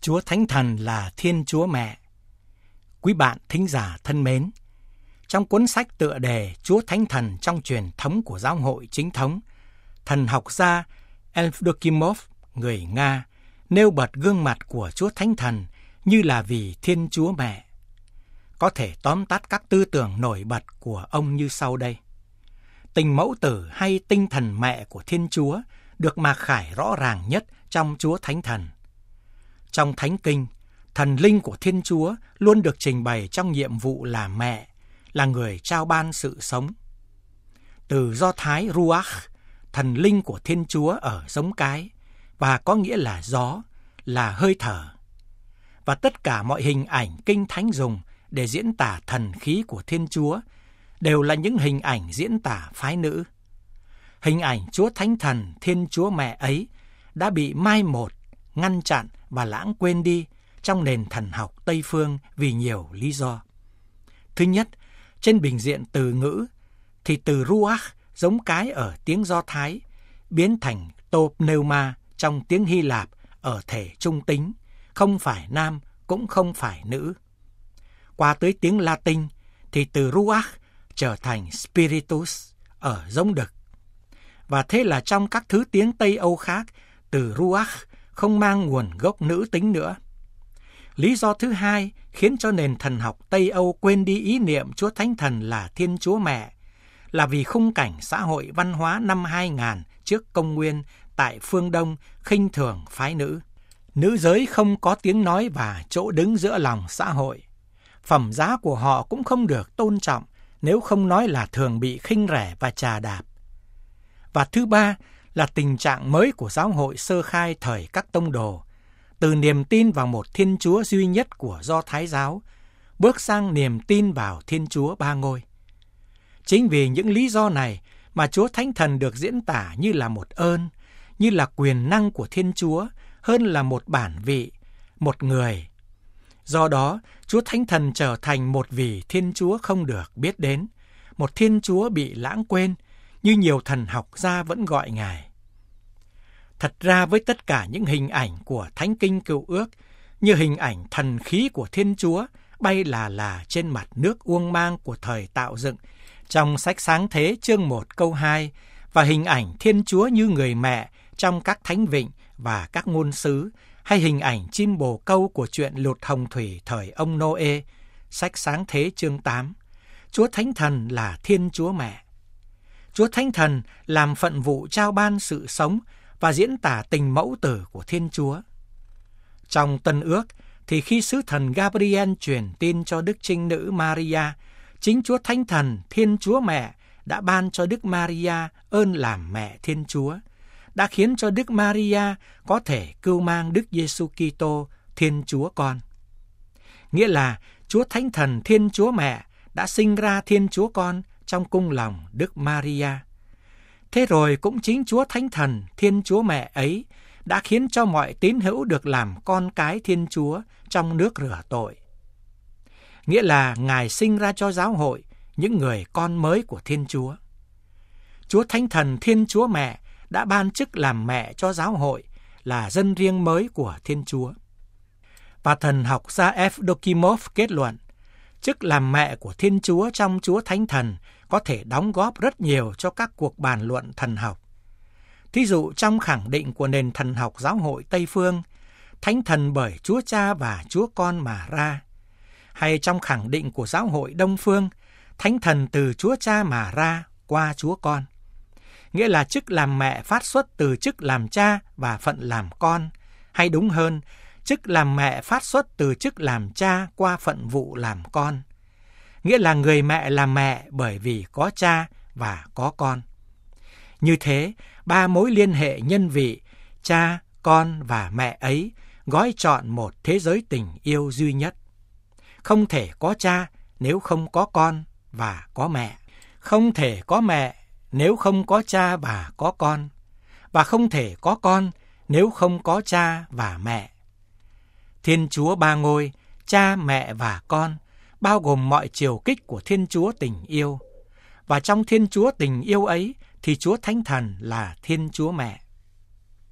Chúa Thánh Thần là Thiên Chúa Mẹ. Quý bạn thính giả thân mến, trong cuốn sách tựa đề Chúa Thánh Thần trong truyền thống của giáo hội chính thống, thần học gia Evdokimov, người Nga, nêu bật gương mặt của Chúa Thánh Thần như là vì Thiên Chúa Mẹ. Có thể tóm tắt các tư tưởng nổi bật của ông như sau đây. Tình mẫu tử hay tinh thần mẹ của Thiên Chúa được mặc khải rõ ràng nhất trong Chúa Thánh Thần. Trong Thánh Kinh, thần linh của Thiên Chúa luôn được trình bày trong nhiệm vụ là mẹ, là người trao ban sự sống. Từ Do Thái Ruach, thần linh của Thiên Chúa ở giống cái, và có nghĩa là gió, là hơi thở. Và tất cả mọi hình ảnh Kinh Thánh dùng để diễn tả thần khí của Thiên Chúa đều là những hình ảnh diễn tả phái nữ. Hình ảnh Chúa Thánh Thần Thiên Chúa Mẹ ấy đã bị mai một, ngăn chặn và lãng quên đi trong nền thần học Tây Phương vì nhiều lý do. Thứ nhất, trên bình diện từ ngữ thì từ Ruach giống cái ở tiếng Do Thái biến thành to pneuma trong tiếng Hy Lạp ở thể trung tính, không phải nam cũng không phải nữ. Qua tới tiếng Latin thì từ Ruach trở thành Spiritus ở giống đực. Và thế là trong các thứ tiếng Tây Âu khác, từ Ruach không mang nguồn gốc nữ tính nữa. Lý do thứ hai khiến cho nền thần học Tây Âu quên đi ý niệm Chúa Thánh Thần là Thiên Chúa Mẹ là vì khung cảnh xã hội văn hóa năm 2000 trước công nguyên tại phương Đông khinh thường phái nữ. Nữ giới không có tiếng nói và chỗ đứng giữa lòng xã hội. Phẩm giá của họ cũng không được tôn trọng, nếu không nói là thường bị khinh rẻ và chà đạp. Và thứ ba là tình trạng mới của giáo hội sơ khai thời các tông đồ, từ niềm tin vào một Thiên Chúa duy nhất của Do Thái giáo, bước sang niềm tin vào Thiên Chúa ba ngôi. Chính vì những lý do này mà Chúa Thánh Thần được diễn tả như là một ơn, như là quyền năng của Thiên Chúa, hơn là một bản vị, một người. Do đó, Chúa Thánh Thần trở thành một vị Thiên Chúa không được biết đến, một Thiên Chúa bị lãng quên, như nhiều thần học gia vẫn gọi Ngài. Thật ra với tất cả những hình ảnh của Thánh Kinh Cựu Ước, như hình ảnh thần khí của Thiên Chúa bay là trên mặt nước uông mang của thời tạo dựng, trong sách Sáng Thế chương 1 câu 2, và hình ảnh Thiên Chúa như người mẹ trong các thánh vịnh và các ngôn sứ, hay hình ảnh chim bồ câu của chuyện lụt hồng thủy thời ông Nô-ê, sách Sáng Thế chương 8. Chúa Thánh Thần là Thiên Chúa Mẹ. Chúa Thánh Thần làm phận vụ trao ban sự sống và diễn tả tình mẫu tử của Thiên Chúa. Trong Tân Ước thì khi sứ thần Gabriel truyền tin cho Đức Trinh Nữ Maria, chính Chúa Thánh Thần Thiên Chúa Mẹ đã ban cho Đức Maria ơn làm mẹ Thiên Chúa, đã khiến cho Đức Maria có thể cưu mang Đức Giêsu Kitô Thiên Chúa Con. Nghĩa là Chúa Thánh Thần Thiên Chúa Mẹ đã sinh ra Thiên Chúa Con trong cung lòng Đức Maria. Thế rồi cũng chính Chúa Thánh Thần Thiên Chúa Mẹ ấy đã khiến cho mọi tín hữu được làm con cái Thiên Chúa trong nước rửa tội. Nghĩa là Ngài sinh ra cho giáo hội những người con mới của Thiên Chúa. Chúa Thánh Thần Thiên Chúa Mẹ đã ban chức làm mẹ cho giáo hội, là dân riêng mới của Thiên Chúa. Và thần học gia Evdokimov kết luận, chức làm mẹ của Thiên Chúa trong Chúa Thánh Thần có thể đóng góp rất nhiều cho các cuộc bàn luận thần học. Thí dụ trong khẳng định của nền thần học giáo hội Tây Phương, Thánh Thần bởi Chúa Cha và Chúa Con mà ra. Hay trong khẳng định của giáo hội Đông Phương, Thánh Thần từ Chúa Cha mà ra qua Chúa Con. Nghĩa là chức làm mẹ phát xuất từ chức làm cha và phận làm con, hay đúng hơn, chức làm mẹ phát xuất từ chức làm cha qua phận vụ làm con. Nghĩa là người mẹ là mẹ bởi vì có cha và có con. Như thế, ba mối liên hệ nhân vị, cha, con và mẹ ấy gói trọn một thế giới tình yêu duy nhất. Không thể có cha nếu không có con và có mẹ. Không thể có mẹ nếu không có cha và có con. Và không thể có con nếu không có cha và mẹ. Thiên Chúa ba ngôi, cha, mẹ và con, bao gồm mọi chiều kích của Thiên Chúa tình yêu. Và trong Thiên Chúa tình yêu ấy thì Chúa Thánh Thần là Thiên Chúa Mẹ.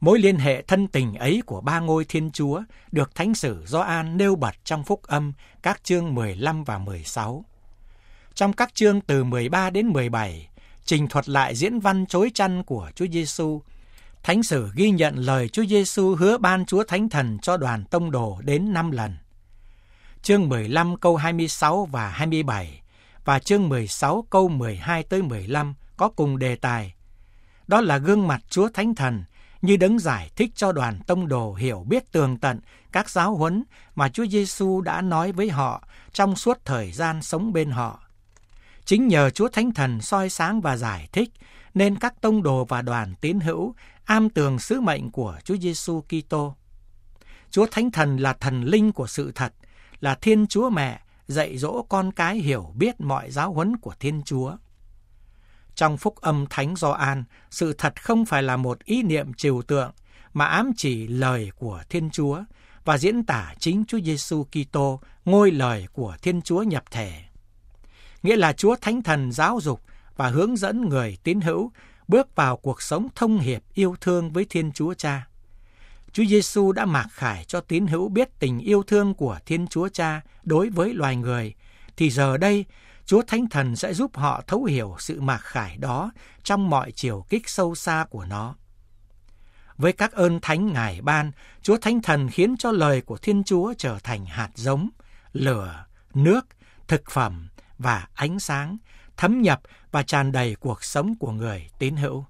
Mối liên hệ thân tình ấy của ba ngôi Thiên Chúa được Thánh sử Gioan nêu bật trong Phúc Âm các chương 15 và 16. Trong các chương từ 13 đến 17, trình thuật lại diễn văn chối chăn của Chúa Giêsu. Thánh sử ghi nhận lời Chúa Giêsu hứa ban Chúa Thánh Thần cho đoàn tông đồ đến 5 lần. Chương 15 câu 26 và 27 và chương 16 câu 12 tới 15 có cùng đề tài. Đó là gương mặt Chúa Thánh Thần như đấng giải thích cho đoàn tông đồ hiểu biết tường tận các giáo huấn mà Chúa Giêsu đã nói với họ trong suốt thời gian sống bên họ. Chính nhờ Chúa Thánh Thần soi sáng và giải thích nên các tông đồ và đoàn tín hữu am tường sứ mệnh của Chúa Giêsu Kitô. Chúa Thánh Thần là thần linh của sự thật, là Thiên Chúa Mẹ dạy dỗ con cái hiểu biết mọi giáo huấn của Thiên Chúa. Trong Phúc Âm Thánh Gioan, sự thật không phải là một ý niệm trừu tượng mà ám chỉ lời của Thiên Chúa và diễn tả chính Chúa Giêsu Kitô, ngôi lời của Thiên Chúa nhập thể. Nghĩa là Chúa Thánh Thần giáo dục và hướng dẫn người tín hữu bước vào cuộc sống thông hiệp yêu thương với Thiên Chúa Cha. Chúa Giêsu đã mặc khải cho tín hữu biết tình yêu thương của Thiên Chúa Cha đối với loài người, thì giờ đây Chúa Thánh Thần sẽ giúp họ thấu hiểu sự mặc khải đó trong mọi chiều kích sâu xa của nó. Với các ơn thánh Ngài ban, Chúa Thánh Thần khiến cho lời của Thiên Chúa trở thành hạt giống, lửa, nước, thực phẩm và ánh sáng, thấm nhập và tràn đầy cuộc sống của người tín hữu.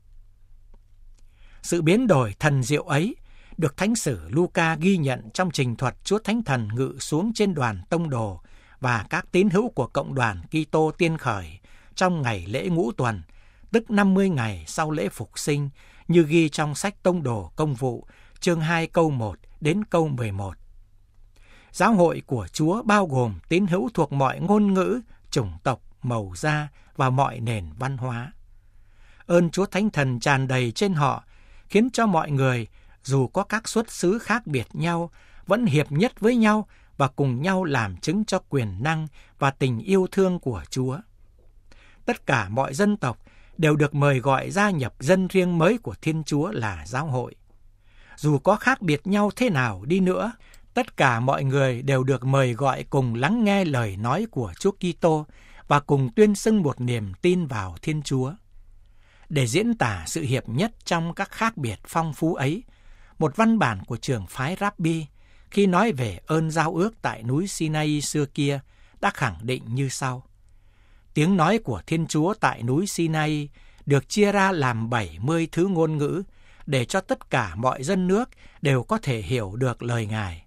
Sự biến đổi thần diệu ấy được Thánh sử Luca ghi nhận trong trình thuật Chúa Thánh Thần ngự xuống trên đoàn tông đồ và các tín hữu của cộng đoàn Kitô tiên khởi trong ngày lễ Ngũ Tuần, tức 50 ngày sau lễ Phục Sinh, như ghi trong sách Tông đồ Công vụ, chương 2 câu 1 đến câu 11. Giáo hội của Chúa bao gồm tín hữu thuộc mọi ngôn ngữ, chủng tộc, màu da và mọi nền văn hóa. Ơn Chúa Thánh Thần tràn đầy trên họ, khiến cho mọi người, dù có các xuất xứ khác biệt nhau, vẫn hiệp nhất với nhau và cùng nhau làm chứng cho quyền năng và tình yêu thương của Chúa. Tất cả mọi dân tộc đều được mời gọi gia nhập dân riêng mới của Thiên Chúa là giáo hội. Dù có khác biệt nhau thế nào đi nữa, tất cả mọi người đều được mời gọi cùng lắng nghe lời nói của Chúa Kitô và cùng tuyên xưng một niềm tin vào Thiên Chúa. Để diễn tả sự hiệp nhất trong các khác biệt phong phú ấy, một văn bản của trường phái Rabbi khi nói về ơn giao ước tại núi Sinai xưa kia đã khẳng định như sau. Tiếng nói của Thiên Chúa tại núi Sinai được chia ra làm 70 thứ ngôn ngữ để cho tất cả mọi dân nước đều có thể hiểu được lời Ngài.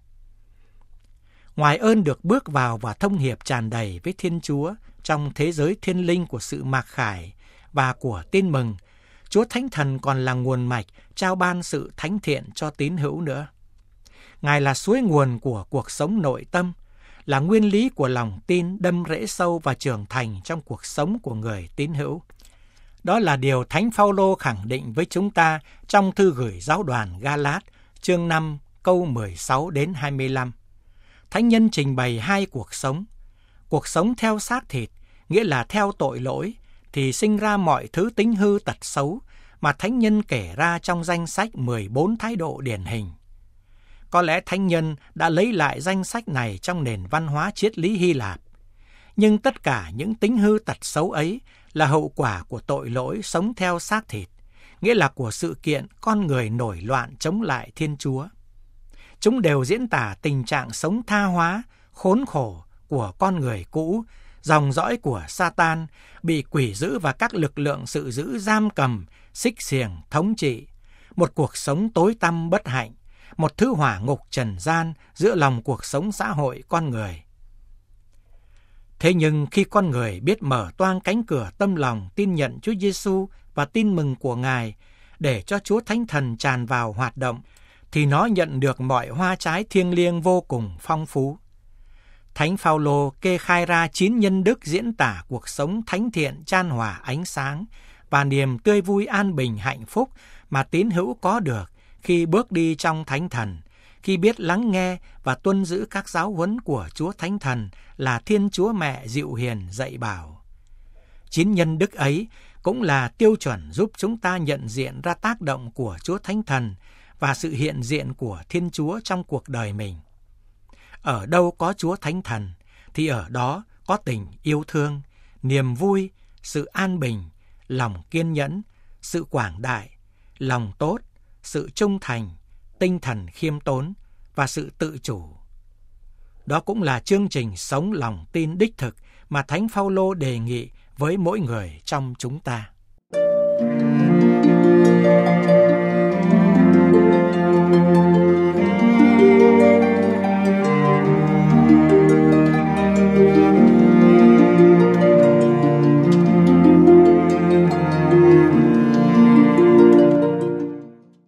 Ngoài ơn được bước vào và thông hiệp tràn đầy với Thiên Chúa trong thế giới thiên linh của sự mặc khải và của tin mừng, Chúa Thánh Thần còn là nguồn mạch trao ban sự thánh thiện cho tín hữu nữa. Ngài là suối nguồn của cuộc sống nội tâm, là nguyên lý của lòng tin đâm rễ sâu và trưởng thành trong cuộc sống của người tín hữu. Đó là điều Thánh Phaolô khẳng định với chúng ta trong thư gửi giáo đoàn Ga-lát, chương 5, câu 16 đến 25. Thánh nhân trình bày hai cuộc sống theo xác thịt, nghĩa là theo tội lỗi, thì sinh ra mọi thứ tính hư tật xấu mà thánh nhân kể ra trong danh sách 14 thái độ điển hình. Có lẽ thánh nhân đã lấy lại danh sách này trong nền văn hóa triết lý Hy Lạp. Nhưng tất cả những tính hư tật xấu ấy là hậu quả của tội lỗi sống theo xác thịt, nghĩa là của sự kiện con người nổi loạn chống lại Thiên Chúa. Chúng đều diễn tả tình trạng sống tha hóa, khốn khổ của con người cũ, dòng dõi của Satan, bị quỷ dữ và các lực lượng sự dữ giam cầm, xích xiềng, thống trị. Một cuộc sống tối tăm bất hạnh, một thứ hỏa ngục trần gian giữa lòng cuộc sống xã hội con người. Thế nhưng khi con người biết mở toang cánh cửa tâm lòng tin nhận Chúa Giêsu và tin mừng của Ngài để cho Chúa Thánh Thần tràn vào hoạt động, thì nó nhận được mọi hoa trái thiêng liêng vô cùng phong phú. Thánh Phaolô kê khai ra 9 nhân đức diễn tả cuộc sống thánh thiện chan hòa ánh sáng và niềm tươi vui an bình hạnh phúc mà tín hữu có được khi bước đi trong Thánh Thần, khi biết lắng nghe và tuân giữ các giáo huấn của Chúa Thánh Thần là Thiên Chúa Mẹ dịu hiền dạy bảo. 9 nhân đức ấy cũng là tiêu chuẩn giúp chúng ta nhận diện ra tác động của Chúa Thánh Thần và sự hiện diện của Thiên Chúa trong cuộc đời mình. Ở đâu có Chúa Thánh Thần thì ở đó có tình yêu thương, niềm vui, sự an bình, lòng kiên nhẫn, sự quảng đại, lòng tốt, sự trung thành, tinh thần khiêm tốn và sự tự chủ. Đó cũng là chương trình sống lòng tin đích thực mà Thánh Phaolô đề nghị với mỗi người trong chúng ta.